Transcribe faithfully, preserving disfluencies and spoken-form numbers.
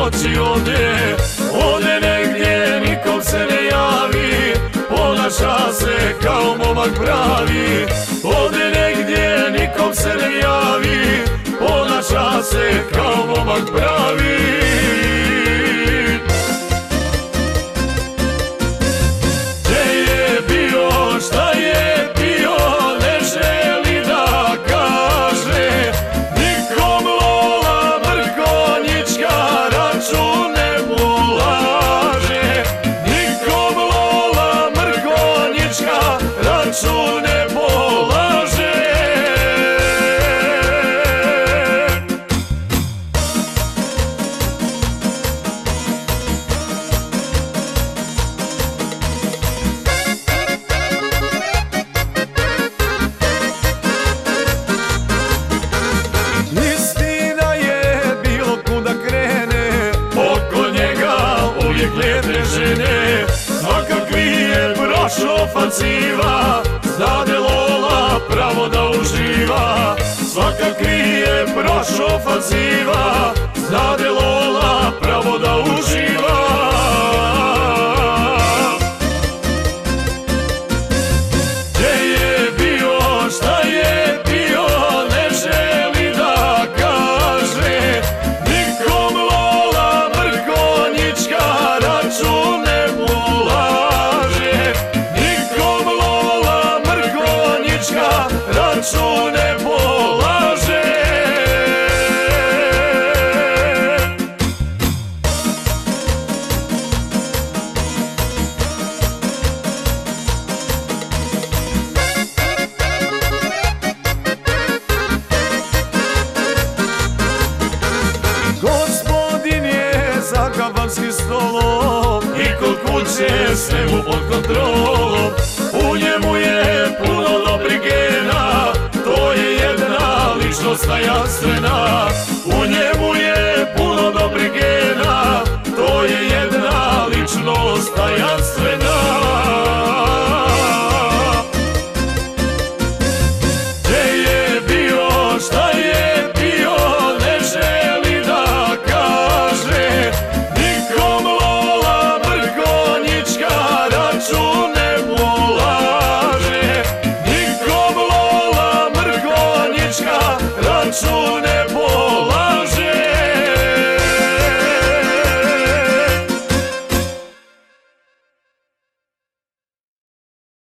noći ode, ode negdje, nikom se ne javi, ponaša se kao momak pravi. Ode negdje, nikom se ne javi, ponaša se kao momak pravi. Gdje je bio, šta je bio, ne želi da kaže, nikom lola mrkonjička račun ne polaže, nikom lola mrkonjička račun ne polaže. Istina je bilo kuda krene, oko njega uvijek lijepe žene. Svakakvi je prošao faciva, znade lola pravo da uživa. Svakakvi je prošao faciva, znade lola pravo da uživa. Gdje je bio, šta je bio, ne želi da kaže, nikom lola mrkonjička račun ne polaže, nikom lola mrkonjička račun ne polaže. Gospodin je za kafanskim stolom i kod kuće sve mu pod kontrolom. U njemu je puno dobrih gena, to je jedna ličnost tajanstvena. U njemu je puno dobrih gena, to je jedna ličnost tajanstvena. Gdje je bio, šta je bio, ne želi da kaže, nikom lola mrkonjička račun ne polaže, nikom lola mrkonjička račun